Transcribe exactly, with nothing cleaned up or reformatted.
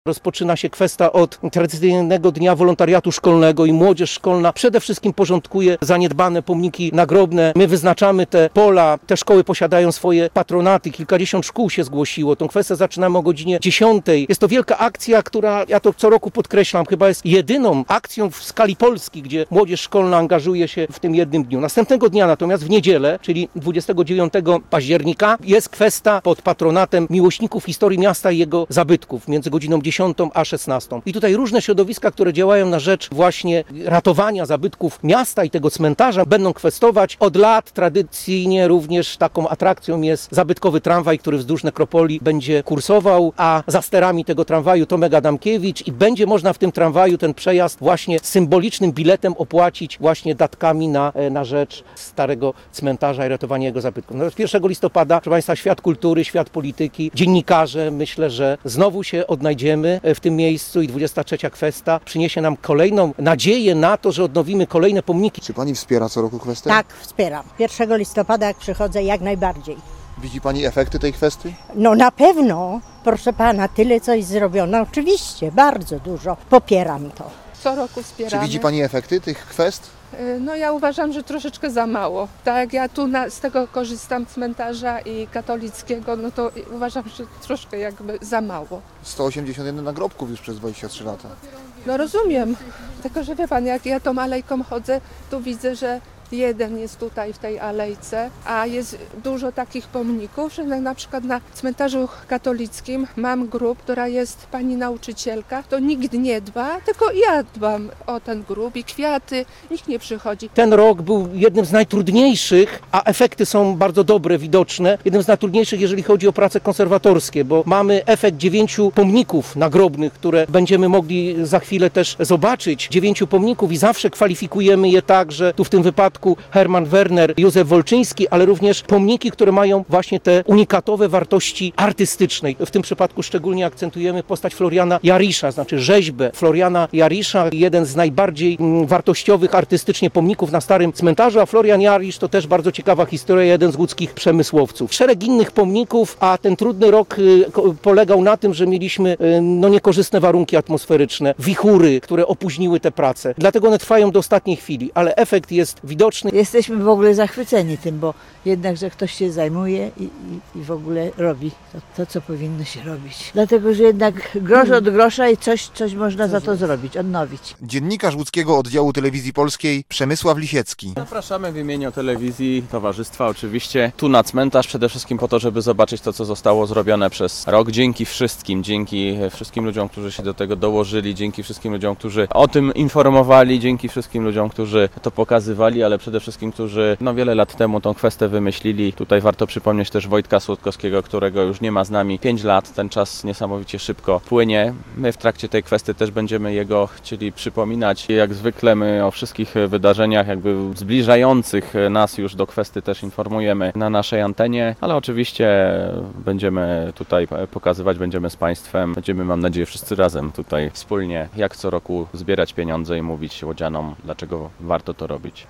Rozpoczyna się kwestia od tradycyjnego dnia wolontariatu szkolnego i młodzież szkolna przede wszystkim porządkuje zaniedbane pomniki nagrobne. My wyznaczamy te pola, te szkoły posiadają swoje patronaty, kilkadziesiąt szkół się zgłosiło. Tą kwestię zaczynamy o godzinie dziesiątej. Jest to wielka akcja, która, ja to co roku podkreślam, chyba jest jedyną akcją w skali Polski, gdzie młodzież szkolna angażuje się w tym jednym dniu. Następnego dnia natomiast w niedzielę, czyli dwudziestego dziewiątego października, jest kwestia pod patronatem miłośników historii miasta i jego zabytków między godziną dziesiątą a szesnastą. I tutaj różne środowiska, które działają na rzecz właśnie ratowania zabytków miasta i tego cmentarza, będą kwestować. Od lat tradycyjnie również taką atrakcją jest zabytkowy tramwaj, który wzdłuż nekropolii będzie kursował, a za sterami tego tramwaju Tomek Adamkiewicz i będzie można w tym tramwaju ten przejazd właśnie symbolicznym biletem opłacić właśnie datkami na, na rzecz starego cmentarza i ratowania jego zabytków. No, pierwszego listopada, proszę Państwa, świat kultury, świat polityki, dziennikarze, myślę, że znowu się odnajdziemy w tym miejscu i dwudziesta trzecia kwestia przyniesie nam kolejną nadzieję na to, że odnowimy kolejne pomniki. Czy Pani wspiera co roku kwestię? Tak, wspieram. pierwszego listopada jak przychodzę, jak najbardziej. Widzi Pani efekty tej kwestii? No na pewno, proszę Pana, tyle coś zrobiono. Oczywiście, bardzo dużo. Popieram to. Co roku Czy wspieramy. widzi Pani efekty tych kwest? No ja uważam, że troszeczkę za mało. Tak jak ja tu na, z tego korzystam, cmentarza i katolickiego, no to uważam, że troszkę jakby za mało. sto osiemdziesiąt jeden nagrobków już przez dwadzieścia trzy lata. No rozumiem, tylko że wie Pan, jak ja tą alejką chodzę, to widzę, że jeden jest tutaj w tej alejce, a jest dużo takich pomników, że na przykład na cmentarzu katolickim mam grób, która jest pani nauczycielka, to nikt nie dba, tylko ja dbam o ten grób i kwiaty, nikt nie przychodzi. Ten rok był jednym z najtrudniejszych, a efekty są bardzo dobre, widoczne. Jednym z najtrudniejszych, jeżeli chodzi o prace konserwatorskie, bo mamy efekt dziewięciu pomników nagrobnych, które będziemy mogli za chwilę też zobaczyć. Dziewięciu pomników i zawsze kwalifikujemy je tak, że tu w tym wypadku Herman Werner, Józef Wolczyński, ale również pomniki, które mają właśnie te unikatowe wartości artystycznej. W tym przypadku szczególnie akcentujemy postać Floriana Jarisza, znaczy rzeźbę Floriana Jarisza, jeden z najbardziej wartościowych artystycznie pomników na Starym Cmentarzu, a Florian Jarisz to też bardzo ciekawa historia, jeden z łódzkich przemysłowców. Szereg innych pomników, a ten trudny rok polegał na tym, że mieliśmy no, niekorzystne warunki atmosferyczne, wichury, które opóźniły te prace. Dlatego one trwają do ostatniej chwili, ale efekt jest widoczny. Jesteśmy w ogóle zachwyceni tym, bo jednak, że ktoś się zajmuje i, i, i w ogóle robi to, to, co powinno się robić. Dlatego, że jednak grosz od grosza i coś, coś można za to zrobić, odnowić. Dziennikarz łódzkiego oddziału Telewizji Polskiej Przemysław Lisiecki. Zapraszamy w imieniu telewizji, towarzystwa oczywiście, tu na cmentarz przede wszystkim po to, żeby zobaczyć to, co zostało zrobione przez rok. Dzięki wszystkim, dzięki wszystkim ludziom, którzy się do tego dołożyli, dzięki wszystkim ludziom, którzy o tym informowali, dzięki wszystkim ludziom, którzy to pokazywali, ale przede wszystkim, którzy no, wiele lat temu tą kwestię wymyślili. Tutaj warto przypomnieć też Wojtka Słodkowskiego, którego już nie ma z nami pięć lat. Ten czas niesamowicie szybko płynie. My w trakcie tej kwestii też będziemy jego chcieli przypominać. Jak zwykle my o wszystkich wydarzeniach jakby zbliżających nas już do kwestii też informujemy na naszej antenie, ale oczywiście będziemy tutaj pokazywać, będziemy z Państwem, będziemy, mam nadzieję, wszyscy razem tutaj wspólnie, jak co roku zbierać pieniądze i mówić łodzianom, dlaczego warto to robić.